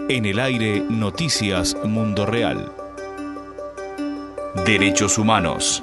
En el aire, Noticias Mundo Real. Derechos humanos.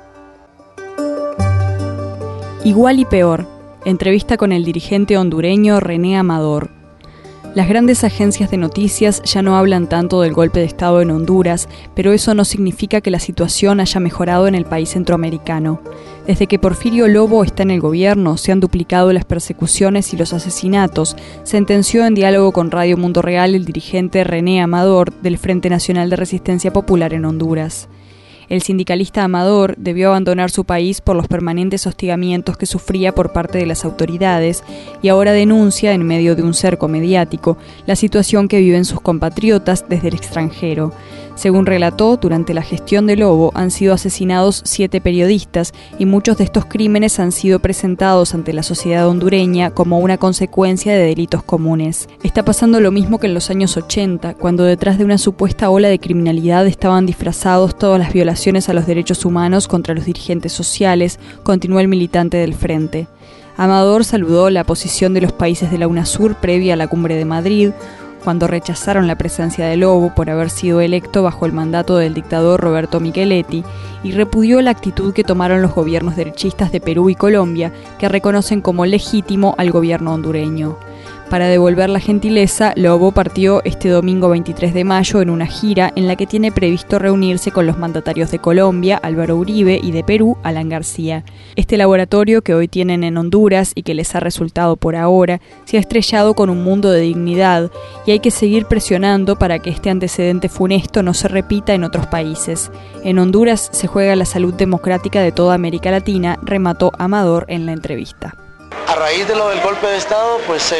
Igual y peor. Entrevista con el dirigente hondureño René Amador. Las grandes agencias de noticias ya no hablan tanto del golpe de Estado en Honduras, pero eso no significa que la situación haya mejorado en el país centroamericano. Desde que Porfirio Lobo está en el gobierno, se han duplicado las persecuciones y los asesinatos, sentenció en diálogo con Radio Mundo Real el dirigente René Amador del Frente Nacional de Resistencia Popular en Honduras. El sindicalista Amador debió abandonar su país por los permanentes hostigamientos que sufría por parte de las autoridades y ahora denuncia, en medio de un cerco mediático, la situación que viven sus compatriotas desde el extranjero. Según relató, durante la gestión de Lobo han sido asesinados 7 periodistas y muchos de estos crímenes han sido presentados ante la sociedad hondureña como una consecuencia de delitos comunes. Está pasando lo mismo que en los años 80, cuando detrás de una supuesta ola de criminalidad estaban disfrazados todas las violaciones a los derechos humanos contra los dirigentes sociales, continuó el militante del Frente. Amador saludó la posición de los países de la UNASUR previa a la Cumbre de Madrid, cuando rechazaron la presencia de Lobo por haber sido electo bajo el mandato del dictador Roberto Micheletti, y repudió la actitud que tomaron los gobiernos derechistas de Perú y Colombia, que reconocen como legítimo al gobierno hondureño. Para devolver la gentileza, Lobo partió este domingo 23 de mayo en una gira en la que tiene previsto reunirse con los mandatarios de Colombia, Álvaro Uribe, y de Perú, Alan García. Este laboratorio que hoy tienen en Honduras y que les ha resultado por ahora, se ha estrellado con un mundo de dignidad y hay que seguir presionando para que este antecedente funesto no se repita en otros países. En Honduras se juega la salud democrática de toda América Latina, remató Amador en la entrevista. A raíz de lo del golpe de Estado, pues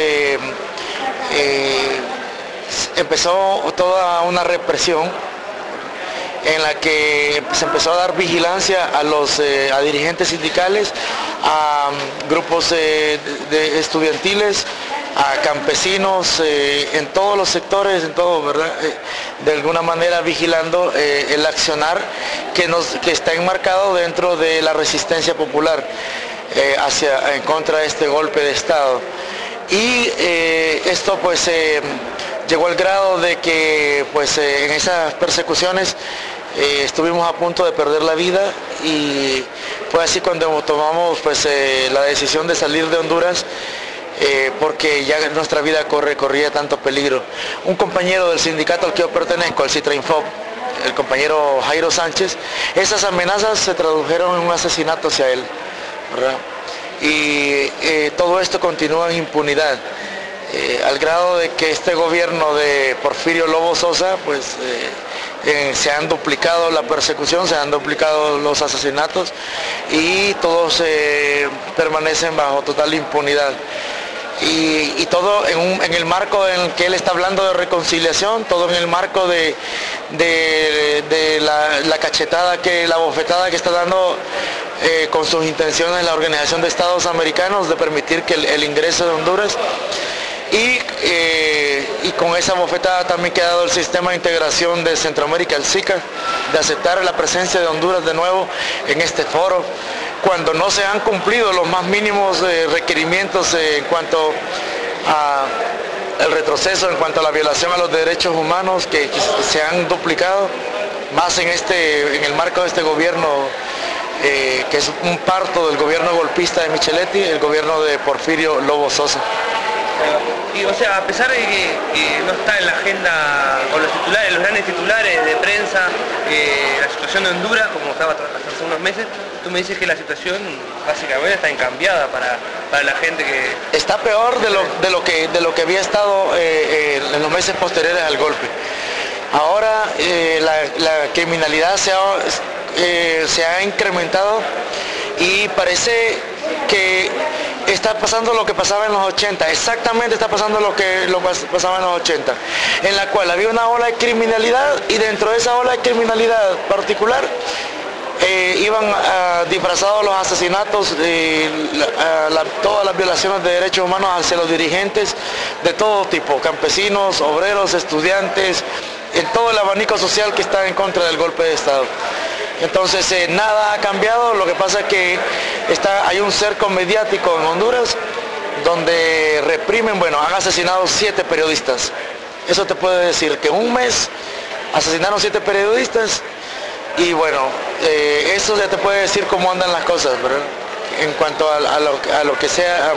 empezó toda una represión en la que se empezó a dar vigilancia a dirigentes sindicales, a grupos estudiantiles, a campesinos, en todos los sectores, en todo, ¿verdad? De alguna manera vigilando el accionar que está enmarcado dentro de la resistencia popular. En contra de este golpe de Estado. Y esto pues llegó al grado de que pues en esas persecuciones estuvimos a punto de perder la vida, y fue así cuando tomamos pues la decisión de salir de Honduras, porque ya nuestra vida corría tanto peligro. Un compañero del sindicato al que yo pertenezco, al Citrainfob, el compañero Jairo Sánchez, esas amenazas se tradujeron en un asesinato hacia él, ¿verdad? Y todo esto continúa en impunidad, al grado de que este gobierno de Porfirio Lobo Sosa, pues se han duplicado la persecución, se han duplicado los asesinatos y todos permanecen bajo total impunidad. Y todo en el marco en el que él está hablando de reconciliación, todo en el marco de la cachetada, la bofetada que está dando con sus intenciones la Organización de Estados Americanos de permitir que el ingreso de Honduras, y con esa bofetada también que ha dado el Sistema de Integración de Centroamérica, el SICA, de aceptar la presencia de Honduras de nuevo en este foro, cuando no se han cumplido los más mínimos requerimientos en cuanto al retroceso, en cuanto a la violación a los derechos humanos que se han duplicado, más en el marco de este gobierno, que es un parto del gobierno golpista de Micheletti, el gobierno de Porfirio Lobo Sosa. Y o sea, a pesar de que no está en la agenda con los grandes titulares de prensa, la situación de Honduras, como estaba hace unos meses, tú me dices que la situación básicamente está encambiada para la gente que... Está peor de lo que había estado en los meses posteriores al golpe. Ahora la criminalidad se ha incrementado y parece que está pasando lo que pasaba en los 80, exactamente está pasando lo que pasaba en los 80, en la cual había una ola de criminalidad y dentro de esa ola de criminalidad particular iban disfrazados los asesinatos, todas las violaciones de derechos humanos hacia los dirigentes de todo tipo, campesinos, obreros, estudiantes, en todo el abanico social que está en contra del golpe de Estado. Entonces nada ha cambiado, lo que pasa es que hay un cerco mediático en Honduras donde reprimen, han asesinado 7 periodistas Eso te puede decir que en un mes asesinaron 7 periodistas y bueno, eso ya te puede decir cómo andan las cosas, ¿verdad? En cuanto a lo que sea,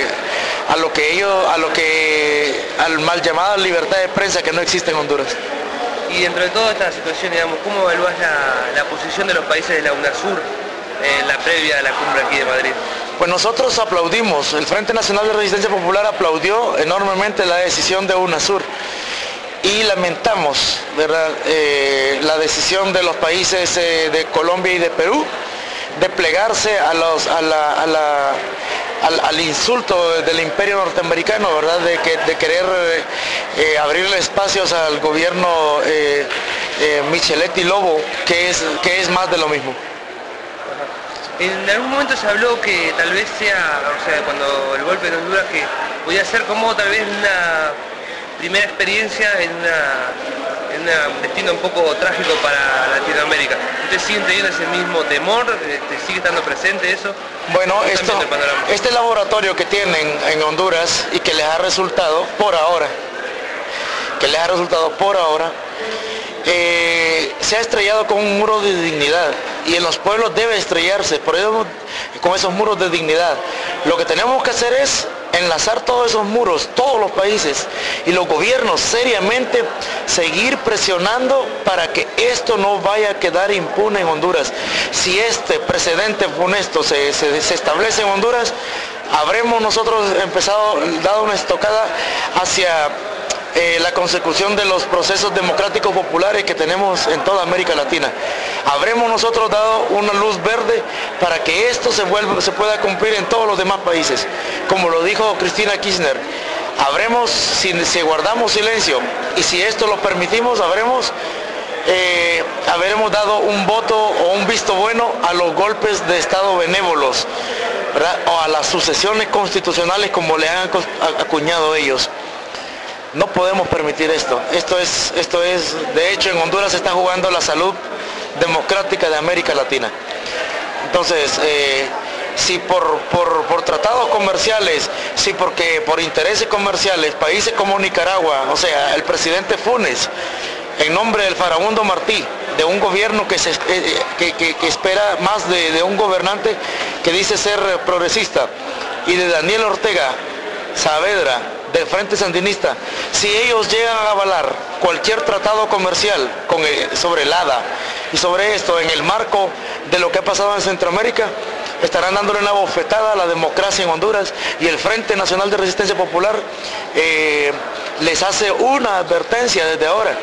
al mal llamado libertad de prensa que no existe en Honduras. Y dentro de toda esta situación, digamos, ¿cómo evaluás la posición de los países de la UNASUR en la previa de la cumbre aquí de Madrid? Pues nosotros aplaudimos, el Frente Nacional de Resistencia Popular aplaudió enormemente la decisión de UNASUR y lamentamos, ¿verdad?, la decisión de los países de Colombia y de Perú de plegarse al insulto del imperio norteamericano, ¿verdad?, de querer abrirle espacios al gobierno Micheletti Lobo, que es más de lo mismo. En algún momento se habló que tal vez sea, o sea, cuando el golpe de Honduras, que podía ser como tal vez una primera experiencia en un destino un poco trágico para Latinoamérica. ¿Ustedes siguen teniendo ese mismo temor? ¿Sigue estando presente eso? Bueno, este laboratorio que tienen en Honduras y que les ha resultado por ahora, se ha estrellado con un muro de dignidad y en los pueblos debe estrellarse, por eso con esos muros de dignidad. Lo que tenemos que hacer es enlazar todos esos muros, todos los países y los gobiernos seriamente seguir presionando para que esto no vaya a quedar impune en Honduras. Si este precedente funesto se establece en Honduras, habremos nosotros dado una estocada hacia la consecución de los procesos democráticos populares que tenemos en toda América Latina. Habremos nosotros dado una luz verde para que esto se pueda cumplir en todos los demás países. Como lo dijo Cristina Kirchner, si guardamos silencio y si esto lo permitimos, habremos dado un voto o un visto bueno a los golpes de Estado benévolos, ¿verdad?, o a las sucesiones constitucionales como le han acuñado ellos. No podemos permitir esto. Esto es, de hecho, en Honduras se está jugando la salud democrática de América Latina. Entonces, si por tratados comerciales, si porque por intereses comerciales, países como Nicaragua, o sea, el presidente Funes, en nombre del farabundo Martí, de un gobierno que espera más de un gobernante que dice ser progresista, y de Daniel Ortega Saavedra, del Frente Sandinista, si ellos llegan a avalar cualquier tratado comercial sobre el ADA y sobre esto en el marco de lo que ha pasado en Centroamérica, estarán dándole una bofetada a la democracia en Honduras y el Frente Nacional de Resistencia Popular les hace una advertencia desde ahora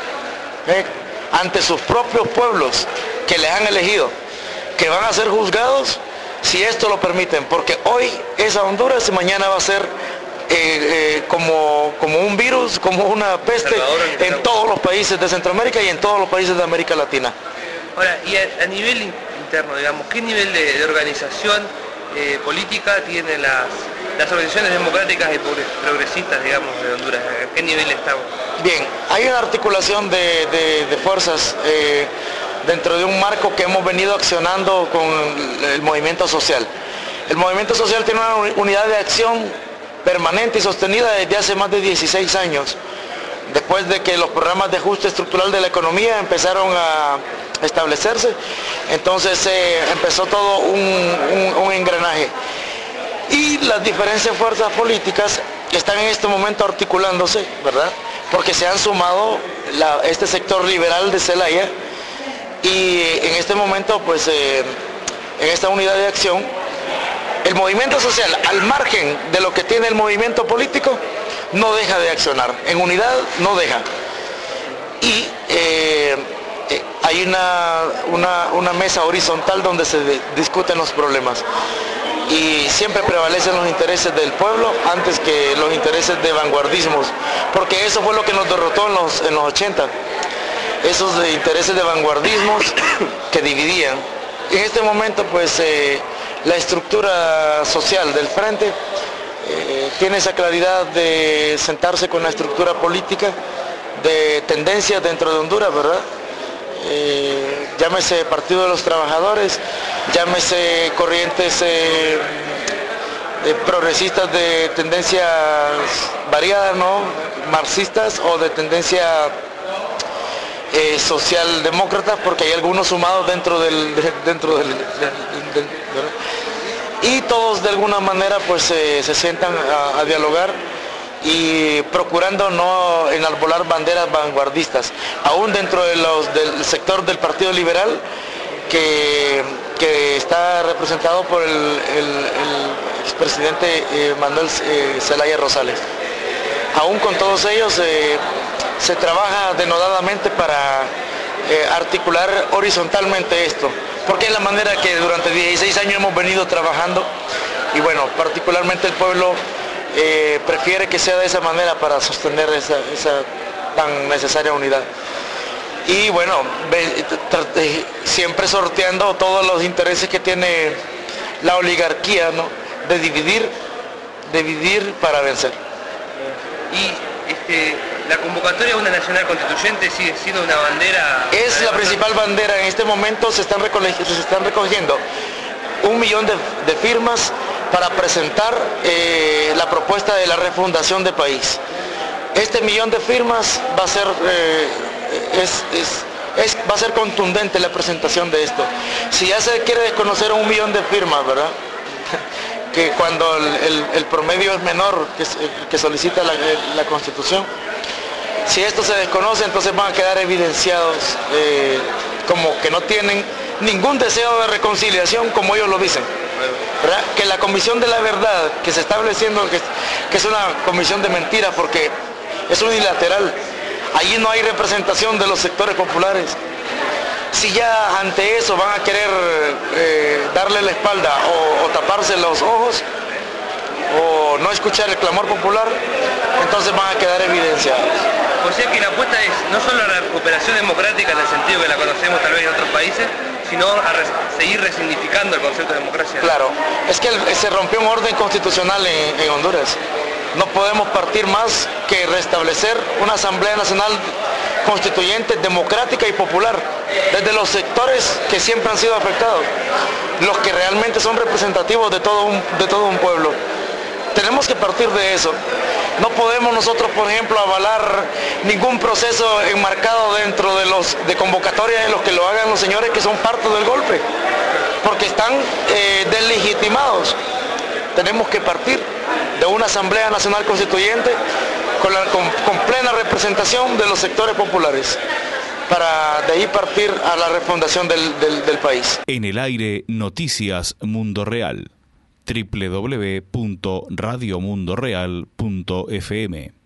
ante sus propios pueblos que les han elegido, que van a ser juzgados si esto lo permiten, porque hoy es a Honduras y mañana va a ser como un virus, como una peste en todos los países de Centroamérica y en todos los países de América Latina. Ahora, y a nivel interno, digamos, ¿qué nivel de organización política tienen las organizaciones democráticas y progresistas, digamos, de Honduras? ¿A qué nivel estamos? Bien, hay una articulación de fuerzas dentro de un marco que hemos venido accionando con el movimiento social. El movimiento social tiene una unidad de acción permanente y sostenida desde hace más de 16 años, después de que los programas de ajuste estructural de la economía empezaron a establecerse. Entonces empezó todo un engranaje y las diferentes fuerzas políticas están en este momento articulándose, ¿verdad?, porque se han sumado este sector liberal de Celaya y en este momento, pues en esta unidad de acción, el movimiento social, al margen de lo que tiene el movimiento político, no deja de accionar. En unidad no deja. Y hay una mesa horizontal donde se discuten los problemas. Y siempre prevalecen los intereses del pueblo antes que los intereses de vanguardismos. Porque eso fue lo que nos derrotó en los 80. Esos intereses de vanguardismos que dividían. En este momento, pues, la estructura social del Frente tiene esa claridad de sentarse con la estructura política de tendencias dentro de Honduras, ¿verdad? Llámese Partido de los Trabajadores, llámese corrientes progresistas de tendencias variadas, ¿no? Marxistas o de tendencia socialdemócratas, porque hay algunos sumados dentro del y todos de alguna manera pues se sientan a dialogar y procurando no enarbolar banderas vanguardistas, aún dentro del sector del Partido Liberal que está representado por el expresidente Manuel Zelaya Rosales. Aún con todos ellos se trabaja denodadamente para articular horizontalmente esto, porque es la manera que durante 16 años hemos venido trabajando y bueno, particularmente el pueblo prefiere que sea de esa manera para sostener esa tan necesaria unidad. Y bueno, siempre sorteando todos los intereses que tiene la oligarquía, ¿no? De dividir para vencer. Y la convocatoria a una nacional constituyente sigue siendo una bandera. Es la principal bandera. En este momento se están recogiendo 1 millón de firmas para presentar la propuesta de la refundación del país. Este 1 millón de firmas va a ser va a ser contundente la presentación de esto. Si ya se quiere desconocer 1 millón de firmas, ¿verdad? Que cuando el promedio es menor que solicita la Constitución, si esto se desconoce, entonces van a quedar evidenciados como que no tienen ningún deseo de reconciliación, como ellos lo dicen, ¿verdad? Que la Comisión de la Verdad que se está estableciendo, que es una comisión de mentiras porque es unilateral, allí no hay representación de los sectores populares. Si ya ante eso van a querer darle la espalda o taparse los ojos o no escuchar el clamor popular, entonces van a quedar evidenciados. O sea que la apuesta es no solo a la recuperación democrática en el sentido que la conocemos tal vez en otros países, sino a seguir resignificando el concepto de democracia. Claro, es que se rompió un orden constitucional en Honduras. No podemos partir más que restablecer una Asamblea Nacional Constituyente, democrática y popular, desde los sectores que siempre han sido afectados, los que realmente son representativos de todo un pueblo. Tenemos que partir de eso. No podemos nosotros, por ejemplo, avalar ningún proceso enmarcado dentro de convocatoria de los que lo hagan los señores que son parte del golpe, porque están deslegitimados. Tenemos que partir de una Asamblea Nacional Constituyente con plena representación de los sectores populares, para de ahí partir a la refundación del país. En el aire, Noticias Mundo Real. www.radiomundoreal.fm